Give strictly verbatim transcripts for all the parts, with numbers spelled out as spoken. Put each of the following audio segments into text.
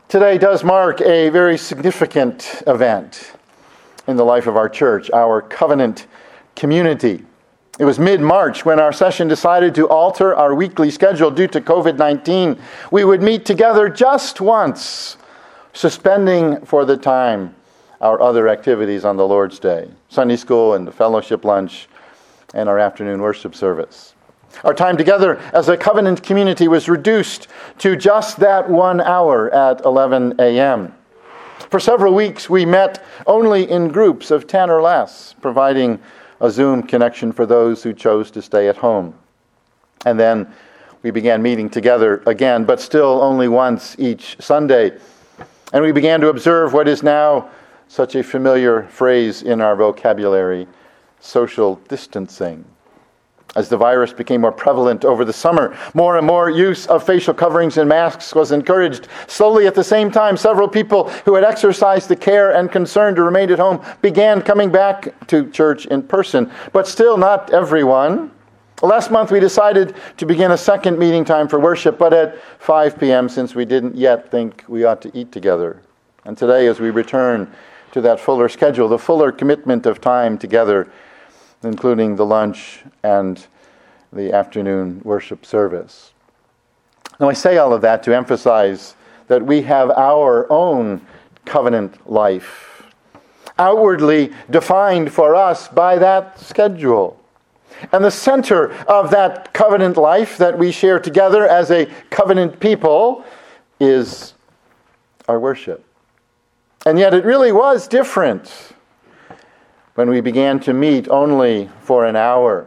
Today does mark a very significant event in the life of our church, our covenant community. It was mid-March when our session decided to alter our weekly schedule due to covid nineteen. We would meet together just once, suspending for the time our other activities on the Lord's Day, Sunday school and the fellowship lunch, and our afternoon worship service. Our time together as a covenant community was reduced to just that one hour at eleven a.m. For several weeks, we met only in groups of ten or less, providing a Zoom connection for those who chose to stay at home. And then we began meeting together again, but still only once each Sunday. And we began to observe what is now such a familiar phrase in our vocabulary, social distancing. As the virus became more prevalent over the summer, more and more use of facial coverings and masks was encouraged. Slowly, at the same time, several people who had exercised the care and concern to remain at home began coming back to church in person, but still not everyone. Last month, we decided to begin a second meeting time for worship, but at five p.m., since we didn't yet think we ought to eat together. And today, as we return to that fuller schedule, the fuller commitment of time together, including the lunch and the afternoon worship service. Now, I say all of that to emphasize that we have our own covenant life, outwardly defined for us by that schedule. And the center of that covenant life that we share together as a covenant people is our worship. And yet it really was different when we began to meet only for an hour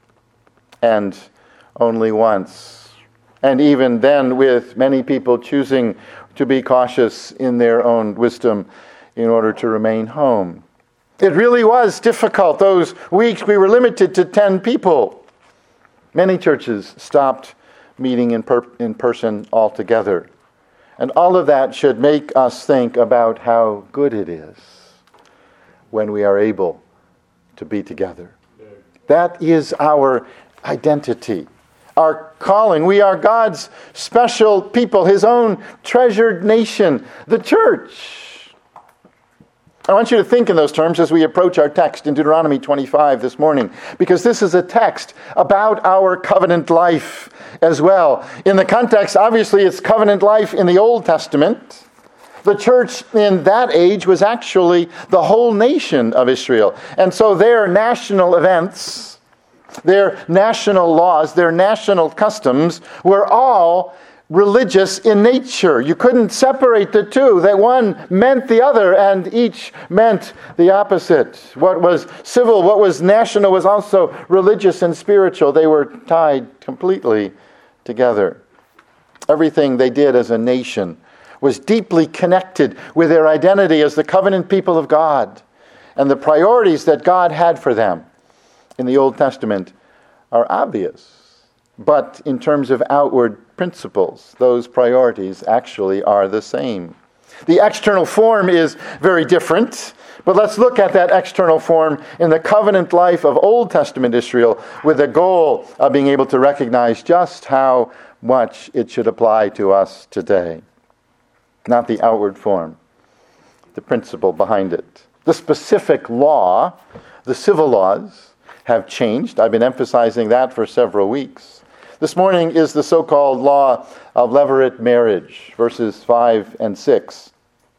and only once. And even then with many people choosing to be cautious in their own wisdom in order to remain home. It really was difficult. Those weeks we were limited to ten people. Many churches stopped meeting in, per- in person altogether. And all of that should make us think about how good it is when we are able to be together. That is our identity, our calling. We are God's special people, His own treasured nation, the church. I want you to think in those terms as we approach our text in Deuteronomy twenty-five this morning, because this is a text about our covenant life as well. In the context, obviously, it's covenant life in the Old Testament. The church in that age was actually the whole nation of Israel. And so their national events, their national laws, their national customs were all religious in nature. You couldn't separate the two. That one meant the other, and each meant the opposite. What was civil, what was national was also religious and spiritual. They were tied completely together. Everything they did as a nation was deeply connected with their identity as the covenant people of God. And the priorities that God had for them in the Old Testament are obvious. But in terms of outward principles, those priorities actually are the same. The external form is very different, but let's look at that external form in the covenant life of Old Testament Israel with the goal of being able to recognize just how much it should apply to us today. Not the outward form, the principle behind it. The specific law, the civil laws, have changed. I've been emphasizing that for several weeks. This morning is the so-called law of levirate marriage, verses five and six.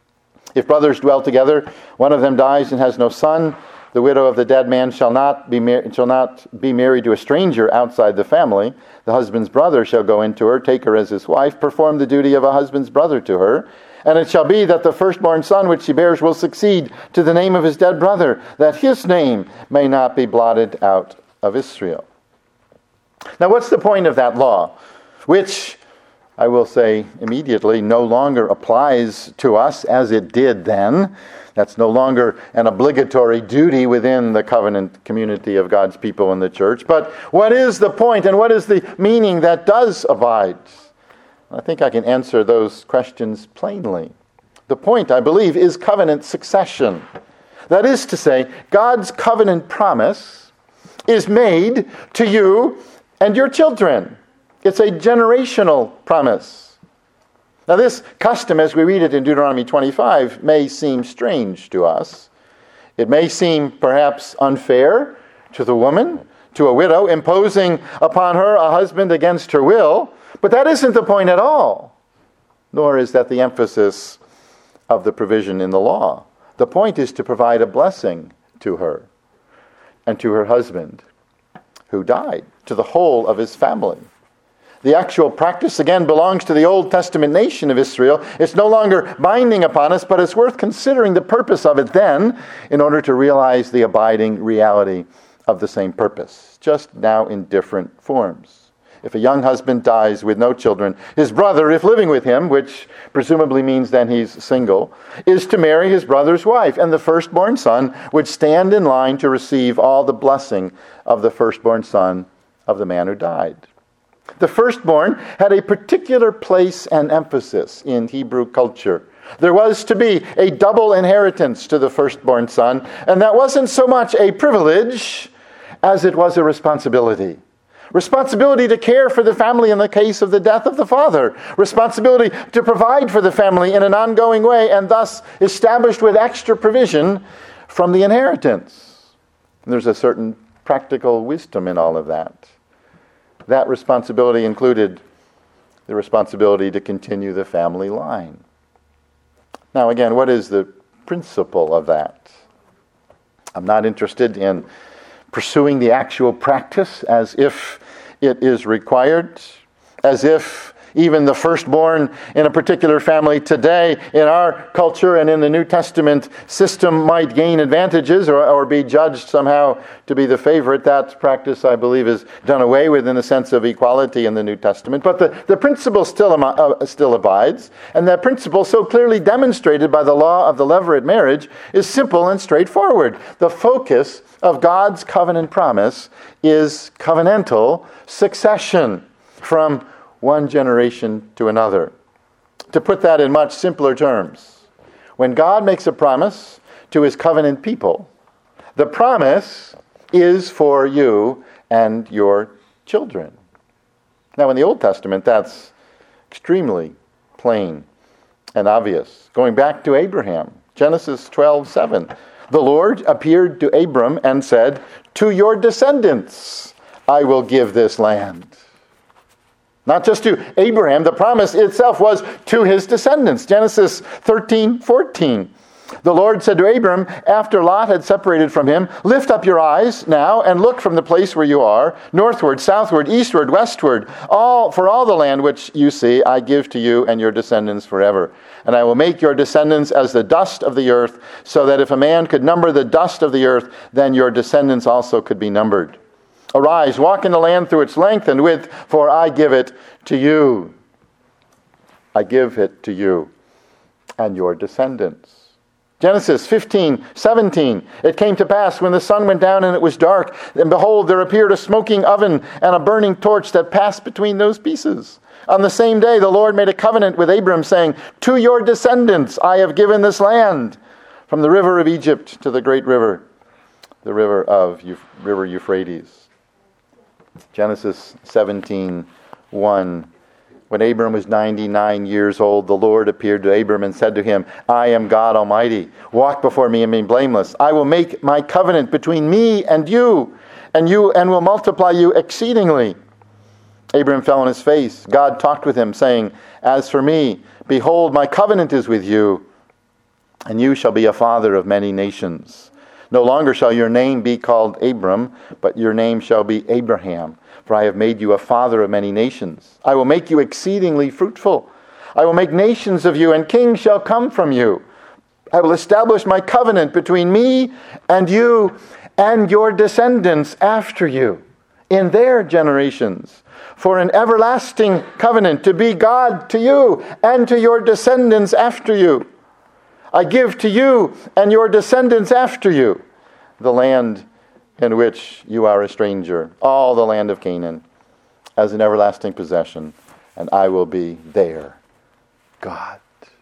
If brothers dwell together, one of them dies and has no son, the widow of the dead man shall not be mar- shall not be married to a stranger outside the family. The husband's brother shall go into her, take her as his wife, perform the duty of a husband's brother to her. And it shall be that the firstborn son which she bears will succeed to the name of his dead brother, that his name may not be blotted out of Israel. Now, what's the point of that law, which I will say immediately no longer applies to us as it did then? That's no longer an obligatory duty within the covenant community of God's people in the church. But what is the point and what is the meaning that does abide? I think I can answer those questions plainly. The point, I believe, is covenant succession. That is to say, God's covenant promise is made to you and your children. It's a generational promise. Now this custom, as we read it in Deuteronomy twenty-five, may seem strange to us. It may seem perhaps unfair to the woman, to a widow, imposing upon her a husband against her will, but that isn't the point at all, nor is that the emphasis of the provision in the law. The point is to provide a blessing to her and to her husband who died, to the whole of his family. The actual practice, again, belongs to the Old Testament nation of Israel. It's no longer binding upon us, but it's worth considering the purpose of it then in order to realize the abiding reality of the same purpose, just now in different forms. If a young husband dies with no children, his brother, if living with him, which presumably means then he's single, is to marry his brother's wife, and the firstborn son would stand in line to receive all the blessing of the firstborn son of the man who died. The firstborn had a particular place and emphasis in Hebrew culture. There was to be a double inheritance to the firstborn son, and that wasn't so much a privilege as it was a responsibility. Responsibility to care for the family in the case of the death of the father. Responsibility to provide for the family in an ongoing way, and thus established with extra provision from the inheritance. And there's a certain practical wisdom in all of that. That responsibility included the responsibility to continue the family line. Now again, what is the principle of that? I'm not interested in pursuing the actual practice as if it is required, as if even the firstborn in a particular family today in our culture and in the New Testament system might gain advantages or, or be judged somehow to be the favorite. That practice, I believe, is done away with in the sense of equality in the New Testament. But the, the principle still, uh, still abides, and that principle, so clearly demonstrated by the law of the levirate marriage, is simple and straightforward. The focus of God's covenant promise is covenantal succession from one generation to another. To put that in much simpler terms, when God makes a promise to his covenant people, the promise is for you and your children. Now in the Old Testament, that's extremely plain and obvious. Going back to Abraham, Genesis twelve seven, the Lord appeared to Abram and said, "To your descendants I will give this land." Not just to Abraham, the promise itself was to his descendants. Genesis thirteen fourteen. The Lord said to Abram, after Lot had separated from him, "Lift up your eyes now and look from the place where you are, northward, southward, eastward, westward. All for all the land which you see, I give to you and your descendants forever. And I will make your descendants as the dust of the earth, so that if a man could number the dust of the earth, then your descendants also could be numbered. Arise, walk in the land through its length and width, for I give it to you." I give it to you and your descendants. Genesis fifteen seventeen. It came to pass when the sun went down and it was dark, and behold, there appeared a smoking oven and a burning torch that passed between those pieces. On the same day, the Lord made a covenant with Abram, saying, "To your descendants I have given this land, from the river of Egypt to the great river, the river of Euph- river Euphrates." Genesis seventeen one. When Abram was ninety-nine years old, the Lord appeared to Abram and said to him, "I am God Almighty. Walk before me and be blameless. I will make my covenant between me and you, and you and will multiply you exceedingly." Abram fell on his face. God talked with him, saying, "As for me, behold, my covenant is with you, and you shall be a father of many nations. No longer shall your name be called Abram, but your name shall be Abraham, for I have made you a father of many nations. I will make you exceedingly fruitful. I will make nations of you, and kings shall come from you. I will establish my covenant between me and you and your descendants after you in their generations, for an everlasting covenant to be God to you and to your descendants after you. I give to you and your descendants after you the land in which you are a stranger, all the land of Canaan, as an everlasting possession, and I will be their God."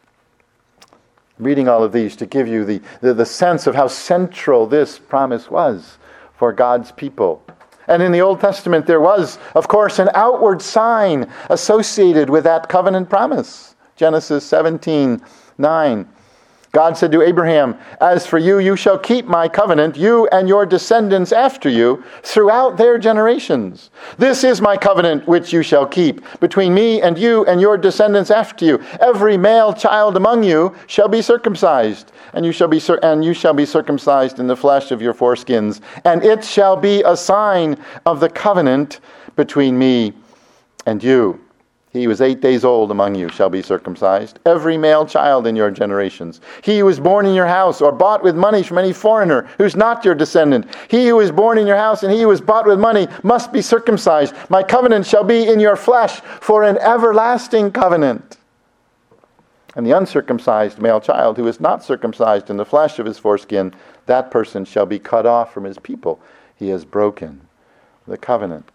I'm reading all of these to give you the, the, the sense of how central this promise was for God's people. And in the Old Testament there was, of course, an outward sign associated with that covenant promise. Genesis seventeen nine. God said to Abraham, "As for you, you shall keep my covenant, you and your descendants after you, throughout their generations. This is my covenant which you shall keep, between me and you and your descendants after you. Every male child among you shall be circumcised, and you shall be cir- and you shall be circumcised in the flesh of your foreskins, and it shall be a sign of the covenant between me and you. He who is eight days old among you shall be circumcised, every male child in your generations. He who is born in your house or bought with money from any foreigner who's not your descendant. He who is born in your house and he who is bought with money must be circumcised. My covenant shall be in your flesh for an everlasting covenant. And the uncircumcised male child who is not circumcised in the flesh of his foreskin, that person shall be cut off from his people. He has broken the covenant."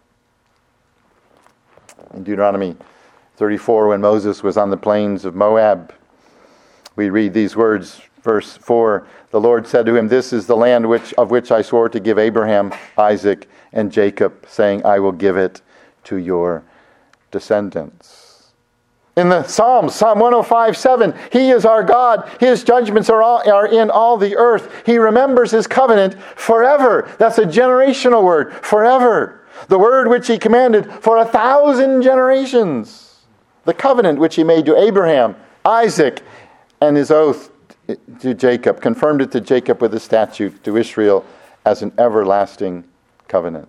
In Deuteronomy thirty-four, when Moses was on the plains of Moab, we read these words, verse four, "The Lord said to him, 'This is the land which of which I swore to give Abraham, Isaac, and Jacob, saying, I will give it to your descendants.'" In the Psalms, Psalm one oh five seven, "He is our God. His judgments are, all, are in all the earth. He remembers his covenant forever." That's a generational word, forever. The word which he commanded for a thousand generations. The covenant which he made to Abraham, Isaac, and his oath to Jacob, confirmed it to Jacob with a statute, to Israel as an everlasting covenant.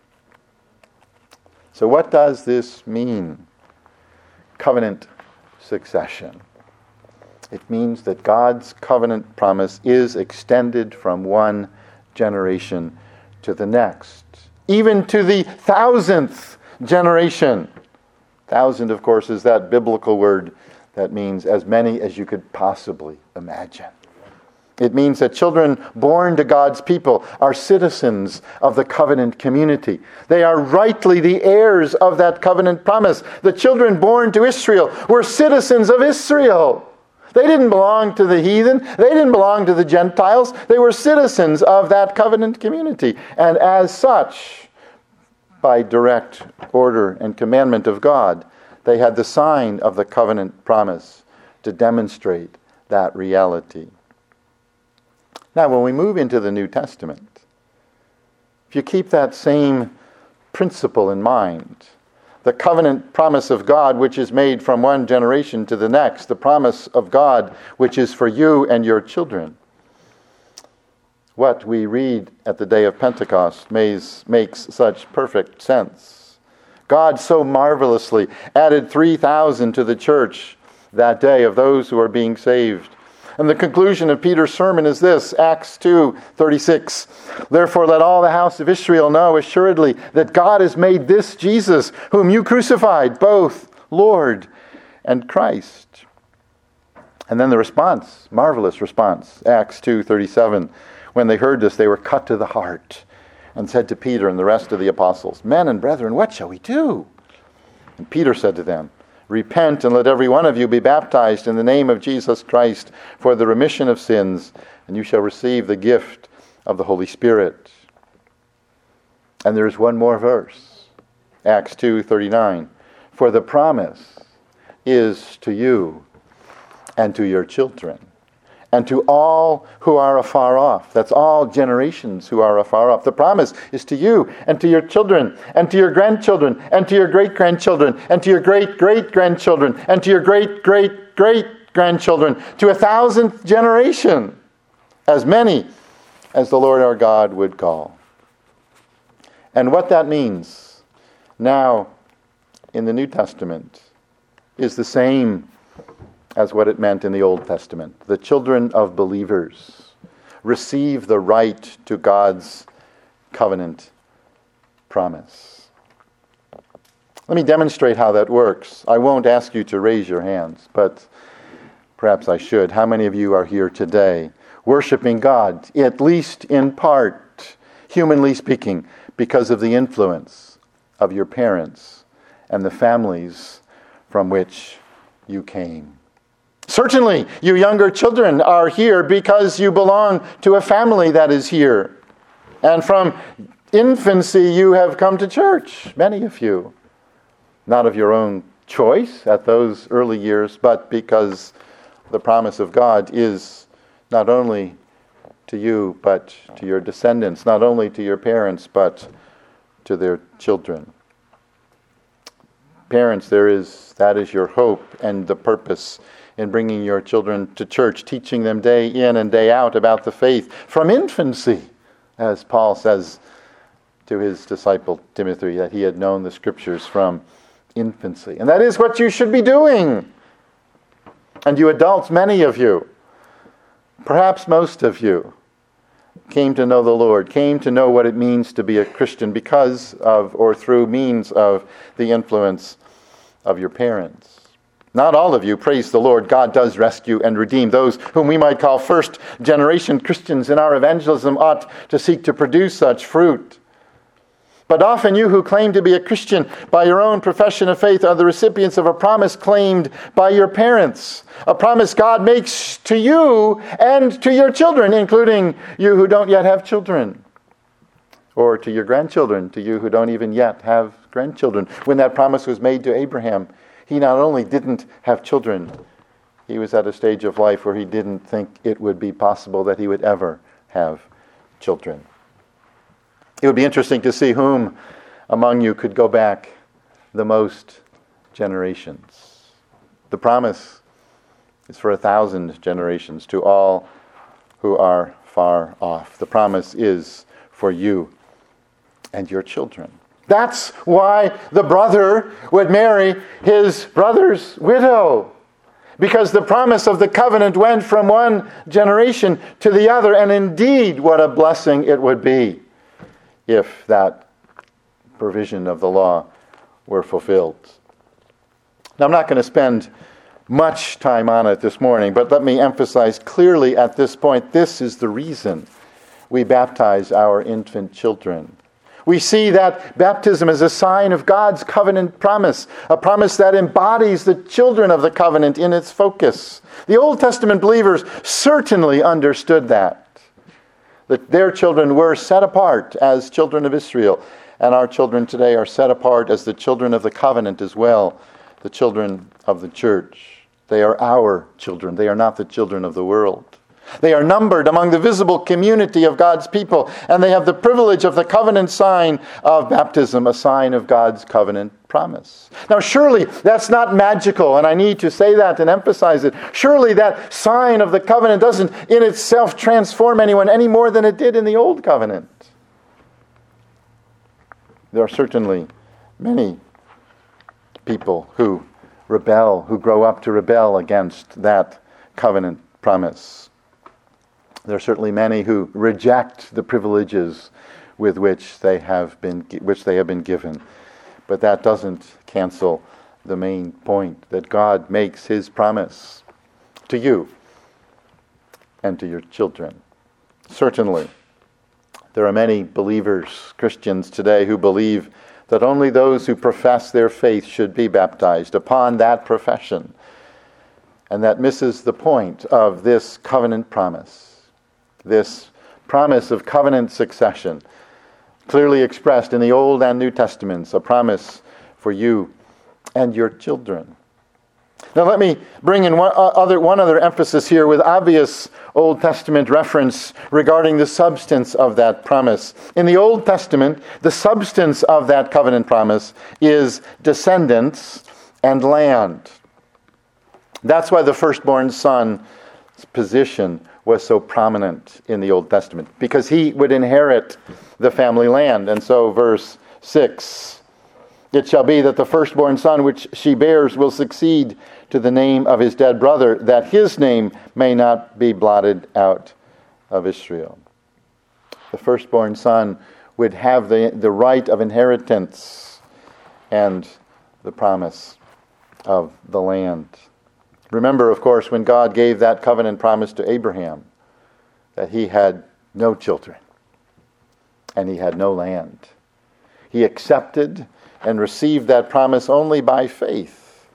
So what does this mean? Covenant succession. It means that God's covenant promise is extended from one generation to the next, even to the thousandth generation. Thousand, of course, is that biblical word that means as many as you could possibly imagine. It means that children born to God's people are citizens of the covenant community. They are rightly the heirs of that covenant promise. The children born to Israel were citizens of Israel. They didn't belong to the heathen. They didn't belong to the Gentiles. They were citizens of that covenant community. And as such, by direct order and commandment of God, they had the sign of the covenant promise to demonstrate that reality. Now, when we move into the New Testament, if you keep that same principle in mind, the covenant promise of God which is made from one generation to the next, the promise of God which is for you and your children, what we read at the day of Pentecost makes, makes such perfect sense. God so marvelously added three thousand to the church that day of those who are being saved. And the conclusion of Peter's sermon is this, Acts two thirty-six. "Therefore let all the house of Israel know assuredly that God has made this Jesus, whom you crucified, both Lord and Christ." And then the response, marvelous response, Acts two thirty-seven. "When they heard this, they were cut to the heart and said to Peter and the rest of the apostles, 'Men and brethren, what shall we do?' And Peter said to them, 'Repent and let every one of you be baptized in the name of Jesus Christ for the remission of sins, and you shall receive the gift of the Holy Spirit.'" And there is one more verse, Acts two thirty-nine. "For the promise is to you and to your children, and to all who are afar off." That's all generations who are afar off. The promise is to you and to your children and to your grandchildren and to your great-grandchildren and to your great-great-grandchildren and to your great-great-great-grandchildren, to a thousandth generation, as many as the Lord our God would call. And what that means now in the New Testament is the same as what it meant in the Old Testament. The children of believers receive the right to God's covenant promise. Let me demonstrate how that works. I won't ask you to raise your hands, but perhaps I should. How many of you are here today worshiping God, at least in part, humanly speaking, because of the influence of your parents and the families from which you came? Certainly, you younger children are here because you belong to a family that is here. And from infancy, you have come to church, many of you. Not of your own choice at those early years, but because the promise of God is not only to you, but to your descendants, not only to your parents, but to their children. Parents, there is that is your hope and the purpose in bringing your children to church, teaching them day in and day out about the faith from infancy, as Paul says to his disciple Timothy, that he had known the Scriptures from infancy. And that is what you should be doing. And you adults, many of you, perhaps most of you, came to know the Lord, came to know what it means to be a Christian because of or through means of the influence of your parents. Not all of you, praise the Lord, God does rescue and redeem. Those whom we might call first generation Christians in our evangelism ought to seek to produce such fruit. But often you who claim to be a Christian by your own profession of faith are the recipients of a promise claimed by your parents. A promise God makes to you and to your children, including you who don't yet have children. Or to your grandchildren, to you who don't even yet have grandchildren. When that promise was made to Abraham, he not only didn't have children, he was at a stage of life where he didn't think it would be possible that he would ever have children. It would be interesting to see whom among you could go back the most generations. The promise is for a thousand generations to all who are far off. The promise is for you and your children. That's why the brother would marry his brother's widow. Because the promise of the covenant went from one generation to the other. And indeed, what a blessing it would be if that provision of the law were fulfilled. Now, I'm not going to spend much time on it this morning, but let me emphasize clearly at this point, this is the reason we baptize our infant children. We see that baptism is a sign of God's covenant promise, a promise that embodies the children of the covenant in its focus. The Old Testament believers certainly understood that. That their children were set apart as children of Israel, and our children today are set apart as the children of the covenant as well, the children of the church. They are our children. They are not the children of the world. They are numbered among the visible community of God's people, and they have the privilege of the covenant sign of baptism, a sign of God's covenant promise. Now, surely that's not magical, and I need to say that and emphasize it. Surely that sign of the covenant doesn't in itself transform anyone any more than it did in the old covenant. There are certainly many people who rebel, who grow up to rebel against that covenant promise. There are certainly many who reject the privileges with which they have been which they have been given. But that doesn't cancel the main point that God makes his promise to you and to your children. Certainly, there are many believers, Christians today, who believe that only those who profess their faith should be baptized upon that profession. And that misses the point of this covenant promise. This promise of covenant succession, clearly expressed in the Old and New Testaments, a promise for you and your children. Now let me bring in one other, one other emphasis here with obvious Old Testament reference regarding the substance of that promise. In the Old Testament, the substance of that covenant promise is descendants and land. That's why the firstborn son's position was so prominent in the Old Testament, because he would inherit the family land. And so verse six, it shall be that the firstborn son which she bears will succeed to the name of his dead brother, that his name may not be blotted out of Israel. The firstborn son would have the, the right of inheritance and the promise of the land. Remember, of course, when God gave that covenant promise to Abraham, that he had no children and he had no land. He accepted and received that promise only by faith.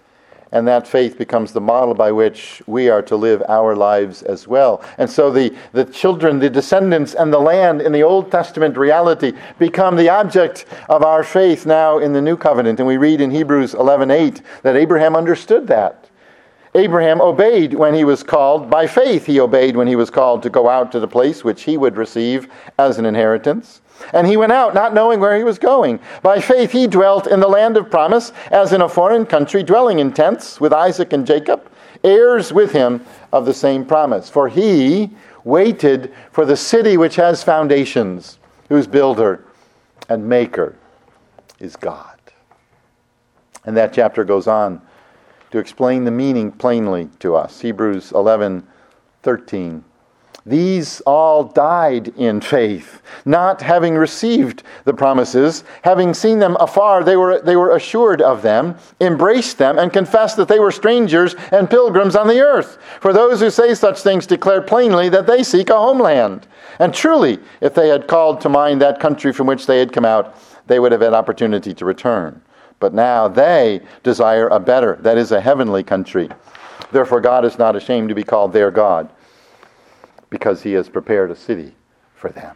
And that faith becomes the model by which we are to live our lives as well. And so the, the children, the descendants, and the land in the Old Testament reality become the object of our faith now in the New Covenant. And we read in Hebrews eleven eight that Abraham understood that. Abraham obeyed when he was called. By faith he obeyed when he was called to go out to the place which he would receive as an inheritance. And he went out not knowing where he was going. By faith he dwelt in the land of promise, as in a foreign country, dwelling in tents with Isaac and Jacob, heirs with him of the same promise. For he waited for the city which has foundations, whose builder and maker is God. And that chapter goes on to explain the meaning plainly to us. Hebrews eleven thirteen. These all died in faith, not having received the promises, having seen them afar, they were, they were assured of them, embraced them, and confessed that they were strangers and pilgrims on the earth. For those who say such things declare plainly that they seek a homeland. And truly, if they had called to mind that country from which they had come out, they would have had opportunity to return. But now they desire a better, that is, a heavenly country. Therefore God is not ashamed to be called their God, because he has prepared a city for them.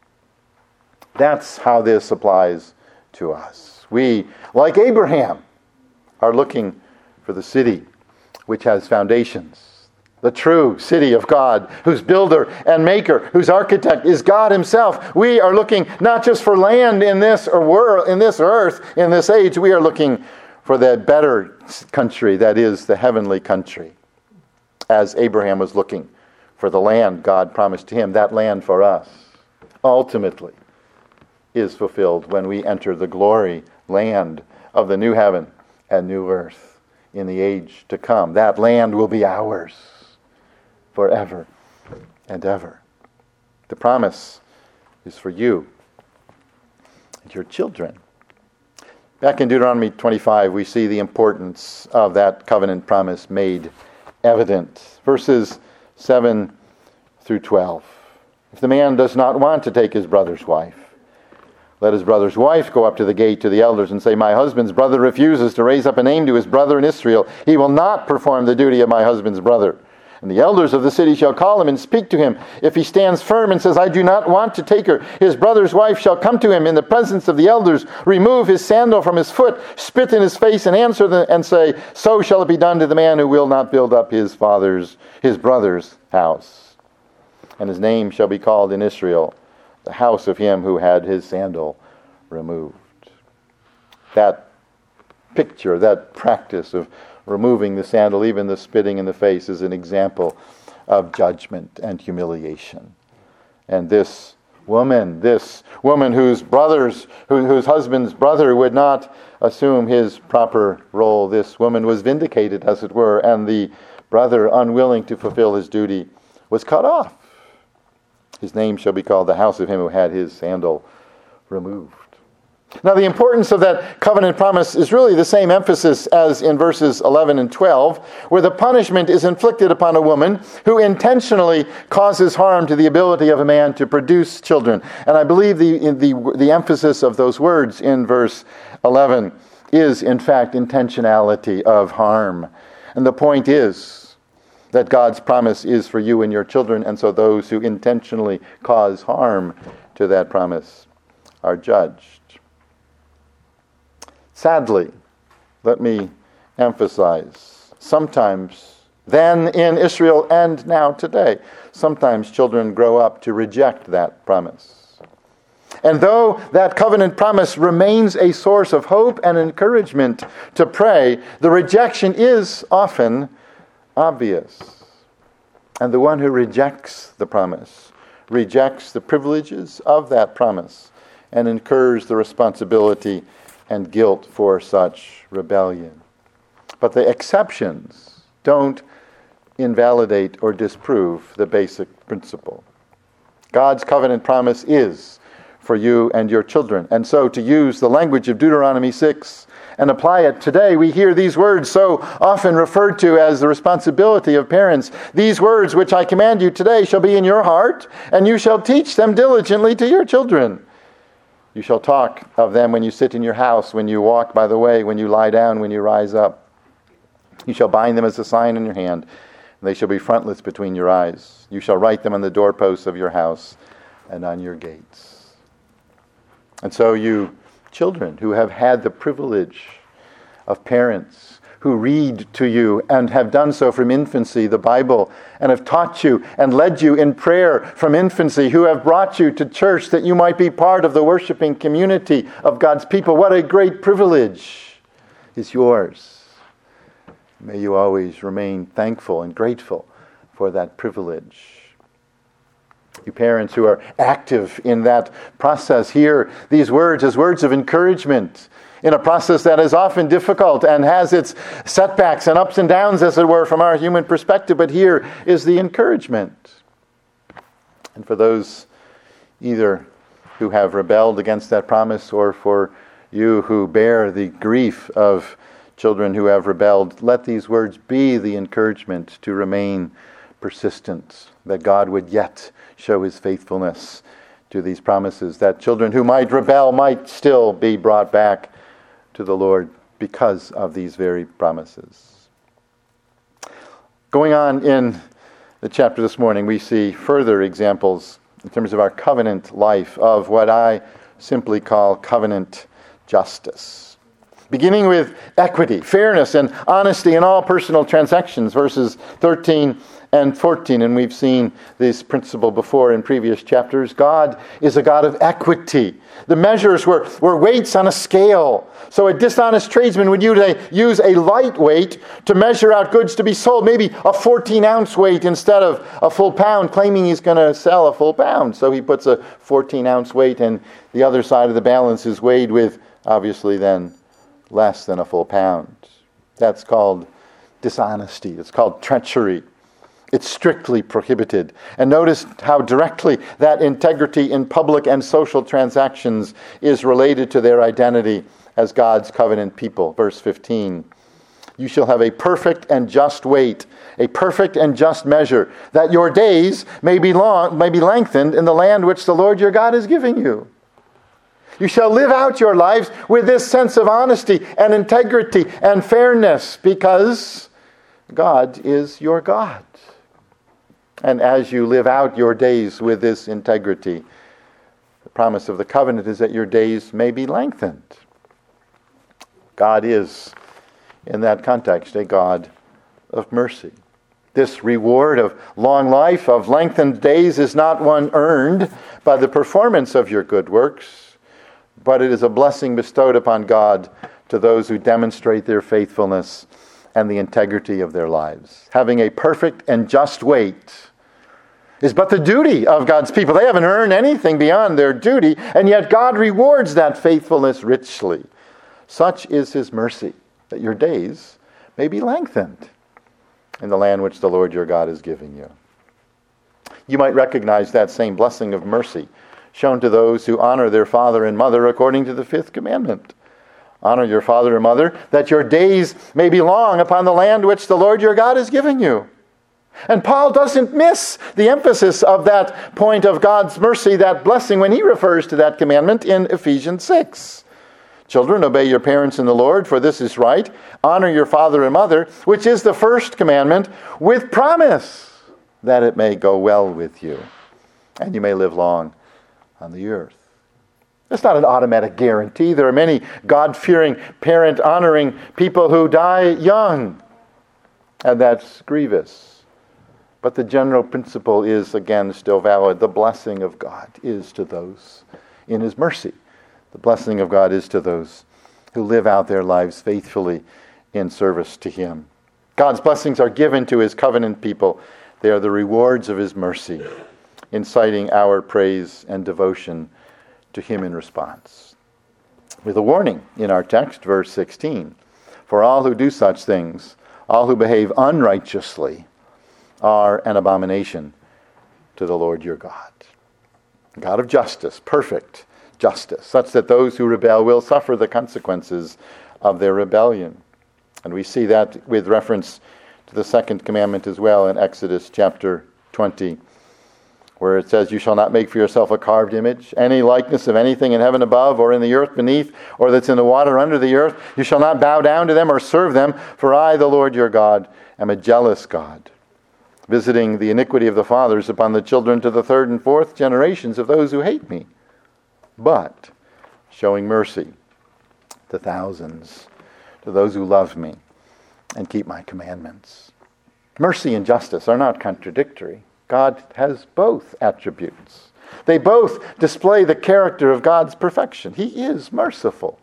That's how this applies to us. We, like Abraham, are looking for the city which has foundations. The true city of God, whose builder and maker, whose architect is God himself. We are looking not just for land in this or world, in this earth, in this age. We are looking for that better country, that is the heavenly country, as Abraham was looking for the land God promised to him. That land for us ultimately is fulfilled when we enter the glory land of the new heaven and new earth in the age to come. That land will be ours forever and ever. The promise is for you and your children. Back in Deuteronomy twenty-five, we see the importance of that covenant promise made evident. Verses seven through twelve. If the man does not want to take his brother's wife, let his brother's wife go up to the gate to the elders and say, my husband's brother refuses to raise up a name to his brother in Israel. He will not perform the duty of my husband's brother. And the elders of the city shall call him and speak to him. If he stands firm and says, I do not want to take her, his brother's wife shall come to him in the presence of the elders, remove his sandal from his foot, spit in his face, and answer them and say, so shall it be done to the man who will not build up his father's, his brother's house. And his name shall be called in Israel, the house of him who had his sandal removed. That picture, that practice of removing the sandal, even the spitting in the face, is an example of judgment and humiliation. And this woman, this woman whose brothers, who, whose husband's brother would not assume his proper role, this woman was vindicated, as it were, and the brother, unwilling to fulfill his duty, was cut off. His name shall be called the house of him who had his sandal removed. Now, the importance of that covenant promise is really the same emphasis as in verses eleven and twelve, where the punishment is inflicted upon a woman who intentionally causes harm to the ability of a man to produce children. And I believe the, the, the emphasis of those words in verse eleven is, in fact, intentionality of harm. And the point is that God's promise is for you and your children, and so those who intentionally cause harm to that promise are judged. Sadly, let me emphasize, sometimes, then in Israel and now today, sometimes children grow up to reject that promise. And though that covenant promise remains a source of hope and encouragement to pray, the rejection is often obvious. And the one who rejects the promise rejects the privileges of that promise and incurs the responsibility and guilt for such rebellion. But the exceptions don't invalidate or disprove the basic principle. God's covenant promise is for you and your children. And so to use the language of Deuteronomy six and apply it today, we hear these words so often referred to as the responsibility of parents. These words which I command you today shall be in your heart, and you shall teach them diligently to your children. You shall talk of them when you sit in your house, when you walk by the way, when you lie down, when you rise up. You shall bind them as a sign in your hand, and they shall be frontlets between your eyes. You shall write them on the doorposts of your house and on your gates. And so you children who have had the privilege of parents who read to you and have done so from infancy, the Bible, and have taught you and led you in prayer from infancy, who have brought you to church that you might be part of the worshiping community of God's people. What a great privilege is yours. May you always remain thankful and grateful for that privilege. You parents who are active in that process, hear these words as words of encouragement in a process that is often difficult and has its setbacks and ups and downs, as it were, from our human perspective. But here is the encouragement. And for those either who have rebelled against that promise, or for you who bear the grief of children who have rebelled, let these words be the encouragement to remain persistent, that God would yet show his faithfulness to these promises, that children who might rebel might still be brought back to the Lord because of these very promises. Going on in the chapter this morning, we see further examples in terms of our covenant life of what I simply call covenant justice. Beginning with equity, fairness, and honesty in all personal transactions, verses thirteen and fourteen. And we've seen this principle before in previous chapters. God is a God of equity. The measures were, were weights on a scale. So a dishonest tradesman would use a, use a light weight to measure out goods to be sold, maybe a fourteen-ounce weight instead of a full pound, claiming he's going to sell a full pound. So he puts a fourteen-ounce weight, and the other side of the balance is weighed with, obviously then, less than a full pound. That's called dishonesty. It's called treachery. It's strictly prohibited. And notice how directly that integrity in public and social transactions is related to their identity as God's covenant people. Verse fifteen, you shall have a perfect and just weight, a perfect and just measure, that your days may be long, may be lengthened in the land which the Lord your God is giving you. You shall live out your lives with this sense of honesty and integrity and fairness, because God is your God. And as you live out your days with this integrity, the promise of the covenant is that your days may be lengthened. God is, in that context, a God of mercy. This reward of long life, of lengthened days, is not one earned by the performance of your good works, but it is a blessing bestowed upon God to those who demonstrate their faithfulness and the integrity of their lives. Having a perfect and just weight is but the duty of God's people. They haven't earned anything beyond their duty, and yet God rewards that faithfulness richly. Such is his mercy, that your days may be lengthened in the land which the Lord your God is giving you. You might recognize that same blessing of mercy shown to those who honor their father and mother according to the fifth commandment. Honor your father and mother, that your days may be long upon the land which the Lord your God is giving you. And Paul doesn't miss the emphasis of that point of God's mercy, that blessing, when he refers to that commandment in Ephesians six. Children, obey your parents in the Lord, for this is right. Honor your father and mother, which is the first commandment, with promise that it may go well with you, and you may live long on the earth. It's not an automatic guarantee. There are many God-fearing, parent-honoring people who die young, and that's grievous. But the general principle is, again, still valid. The blessing of God is to those in his mercy. The blessing of God is to those who live out their lives faithfully in service to him. God's blessings are given to his covenant people. They are the rewards of his mercy, inciting our praise and devotion to him in response. With a warning in our text, verse sixteen, for all who do such things, all who behave unrighteously, are an abomination to the Lord your God. God of justice, perfect justice, such that those who rebel will suffer the consequences of their rebellion. And we see that with reference to the second commandment as well in Exodus chapter twenty, where it says, you shall not make for yourself a carved image, any likeness of anything in heaven above, or in the earth beneath, or that's in the water under the earth. You shall not bow down to them or serve them, for I, the Lord your God, am a jealous God, visiting the iniquity of the fathers upon the children to the third and fourth generations of those who hate me, but showing mercy to thousands, to those who love me and keep my commandments. Mercy and justice are not contradictory. God has both attributes. They both display the character of God's perfection. He is merciful.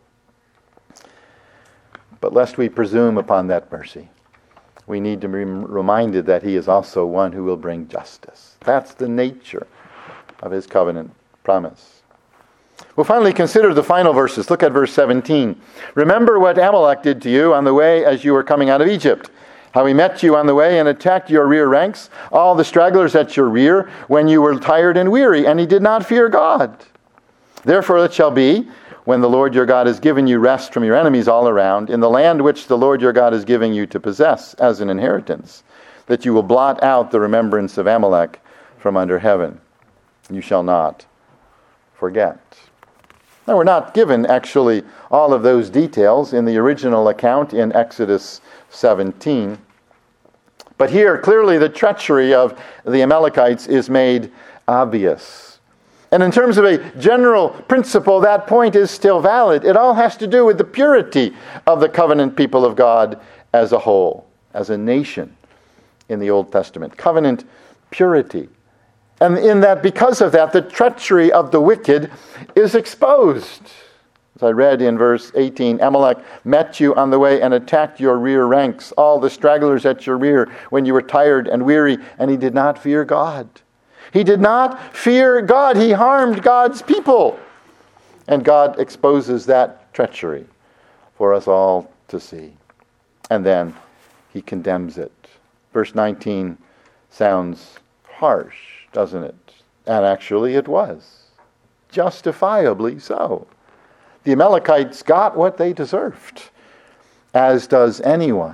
But lest we presume upon that mercy, we need to be reminded that he is also one who will bring justice. That's the nature of his covenant promise. We'll finally consider the final verses. Look at verse seventeen. Remember what Amalek did to you on the way as you were coming out of Egypt, how he met you on the way and attacked your rear ranks, all the stragglers at your rear, when you were tired and weary, and he did not fear God. Therefore it shall be, when the Lord your God has given you rest from your enemies all around, in the land which the Lord your God is giving you to possess as an inheritance, that you will blot out the remembrance of Amalek from under heaven. You shall not forget. Now, we're not given, actually, all of those details in the original account in Exodus seventeen. But here, clearly, the treachery of the Amalekites is made obvious. And in terms of a general principle, that point is still valid. It all has to do with the purity of the covenant people of God as a whole, as a nation in the Old Testament. Covenant purity. And in that, because of that, the treachery of the wicked is exposed. As I read in verse eighteen, Amalek met you on the way and attacked your rear ranks, all the stragglers at your rear, when you were tired and weary, and he did not fear God. He did not fear God. He harmed God's people. And God exposes that treachery for us all to see. And then he condemns it. Verse nineteen sounds harsh, doesn't it? And actually it was. Justifiably so. The Amalekites got what they deserved, as does anyone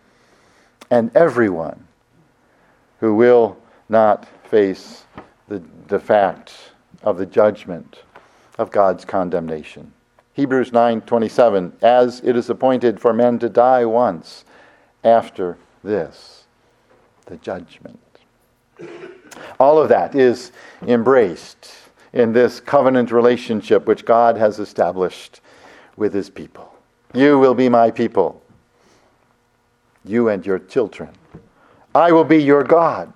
and everyone who will not face the, the fact of the judgment of God's condemnation. Hebrews nine twenty-seven, as it is appointed for men to die once, after this, the judgment. All of that is embraced in this covenant relationship which God has established with his people. You will be my people, you and your children. I will be your God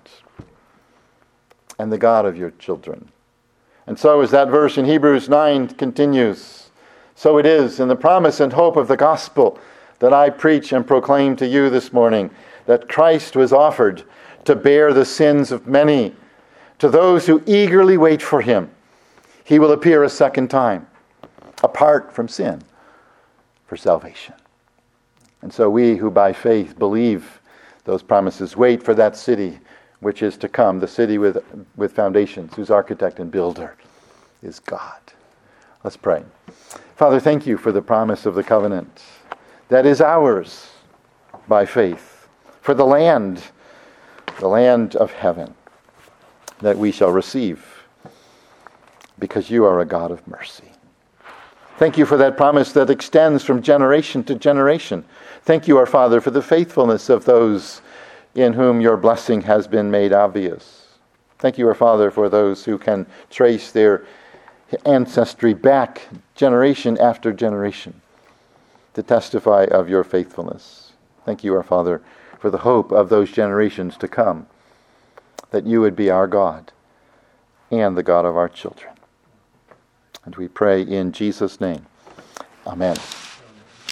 and the God of your children. And so as that verse in Hebrews nine continues, so it is in the promise and hope of the gospel that I preach and proclaim to you this morning, that Christ was offered to bear the sins of many. To those who eagerly wait for him, he will appear a second time, apart from sin, for salvation. And so we who by faith believe those promises wait for that city which is to come, the city with, with foundations, whose architect and builder is God. Let's pray. Father, thank you for the promise of the covenant that is ours by faith, for the land, the land of heaven, that we shall receive, because you are a God of mercy. Thank you for that promise that extends from generation to generation. Thank you, our Father, for the faithfulness of those in whom your blessing has been made obvious. Thank you, our Father, for those who can trace their ancestry back generation after generation to testify of your faithfulness. Thank you, our Father, for the hope of those generations to come, that you would be our God and the God of our children. And we pray in Jesus' name. Amen.